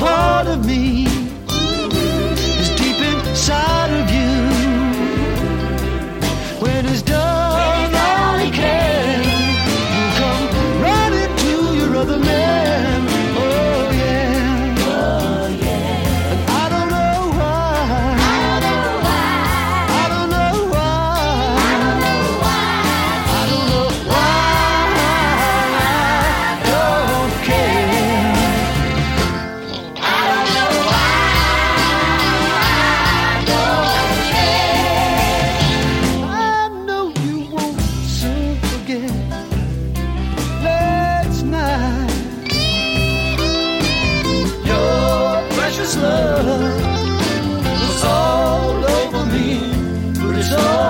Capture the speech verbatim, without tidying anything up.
part of me is deep inside of you. When it's done, all you can, you come running to your other man. Oh yeah, oh yeah. And I don't know why, I don't know why, I don't know why, I don't know why, I don't care. I don't know why, I don't care. I know you won't soon forget last night. Your precious love was all over me, but it's all